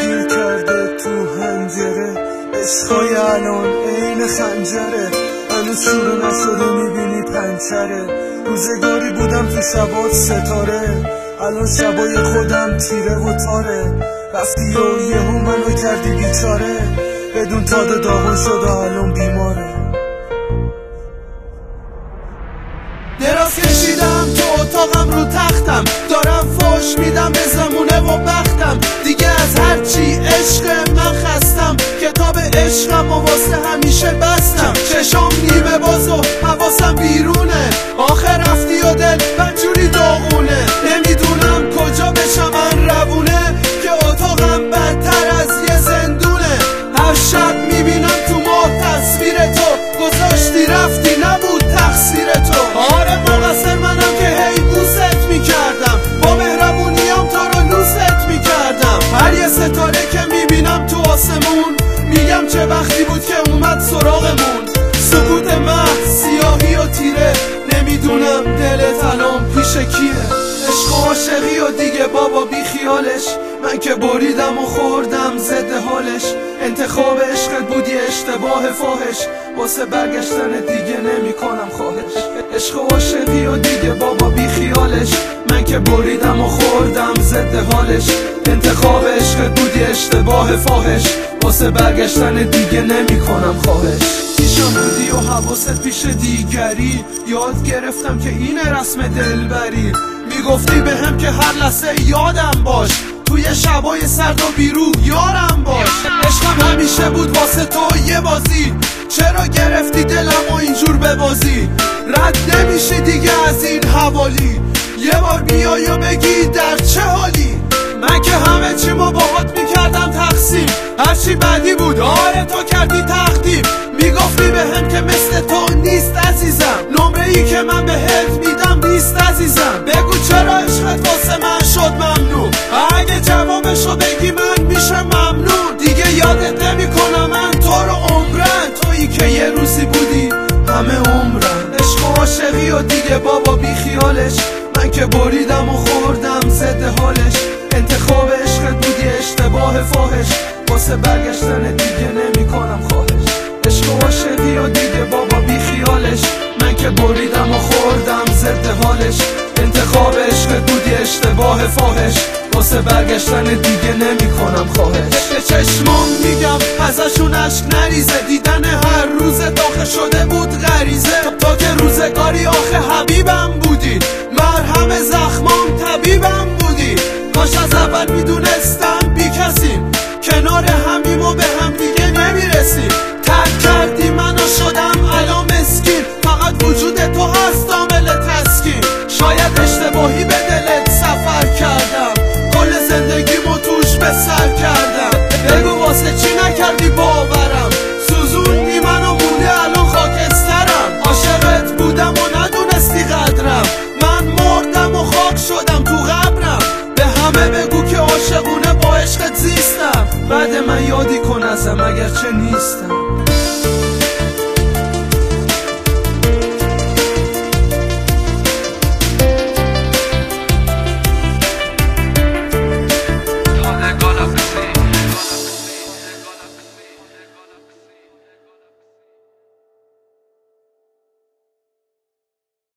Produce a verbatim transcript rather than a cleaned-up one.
گیر کرده تو هنجره، عشقای الان عین خنجره، هنوز شروع نشده میبینی پنچره. روزگاری بودم تو شبات ستاره، الان شبای خودم تیره و تاره. رفتی و یهو منو کردی بیچاره، بدون تاد داغون شد و الان بیماره. دراز کشیدم تو اتاقم رو تختم، دارم فوش میدم به زمونه و بختم. دیگه از هرچی عشق من خستم، کتاب عشقم و واسه همیشه بستم. چشام نیمه باز و حواسم بیرونه، آخر رفتی و دل بدجوری داغونه. نمیدونم کجا بشم من روونه، که اتاقم بدتر از یه زندونه. هر شب میبینم تو ماه تصویر تو، گذاشتی رفتی نبود تقصیر تو. آره مقصر منم که هی بوست میکردم، با مهربونیام تو رو لوست میکردم. هر یه ستاره که میبینم تو آسمون، میگم چه وقتی بود که اومد سراغمون. سکوت محض سیاهی و تیره، نمیدونم دلت الان پیش کیه. عشق و عاشقی و دیگه بابا بی خیالش، من که بریدم و خوردم ضد حالش. انتخاب عشقت بود یه اشتباه فاحش، واسه برگشتن دیگه نمی کنم خواهش. عشق و عاشقی و دیگه بابا بی خیالش، من که بریدم و خوردم ضد حالش. انتخاب عشقت بود یه اشتباه فاحش، واسه برگشتن دیگه نمی کنم خواهش. پیشم بودی و حواست پیش دیگری، یاد گرفتم که اینه رسم دلبری. میگفتی به هم که هر لحظه یادم باش، توی شبای سرد و بیرو یارم باش. عشقم همیشه بود واسه تو یه بازی، چرا گرفتی دلم و اینجور ببازی؟ رد نمیشی دیگه از این حوالی، یه بار بیای و بگی در چه حالی. من که همه چیمو باهات میکردم تقسیم، هرچی بدی بود آره تو کردی تقدیم. میگفتی به هم که مثل تو نیست عزیزم، نمره ای که من بهت میدم نیست عزیزم. بگو چرا عشقت واسه من شد ممنوع، اگه جوابشو بگی من میشه ممنون. دیگه یادت نمیکنم من تو رو عمرن، تویی که یه روزی بودی همه عمرن. عشق و عاشقی و دیگه بابا بی خیالش، من که بریدم و خوردم ضد حالش. انتخاب عشقت بود یه اشتباه فاحش، واسه برگشتن دیگه نمی کنم خواهش. عشق و عاشقی و دیگه بابا بی خیالش، من که بریدم و خوردم ضد حالش. انتخاب عشقت بود یه اشتباه فاحش، واسه برگشتن دیگه نمی کنم خواهش. به چشمام میگم ازشون عشق نریزه، دیدن هر روز داخل شده بود غریزه. تا که روزگاری آخه حبیبم بودی، مرهم زخمام طبیبم بودی. کاش از اول میدونستم بی کسیم، کنار همیم و به هم دیگه نمیرسیم. ترک کردی منو شدم الان مسکین، فقط وجود تو هست عامل تسکین. شاید اشتباهی به دلت سفر کردم، کل زندگیمو توش به سر کردم. بگو واسه چی نکردی باورم، سوزوندی منو مونده الان خاکسترم. عاشقت بودم و ندونستی قدرم، من مردم و خاک شدم تو قبرم. به همه بگو که عاشقونه با عشقت زیستم، بعد من یادی کن ازم اگرچه نیستم.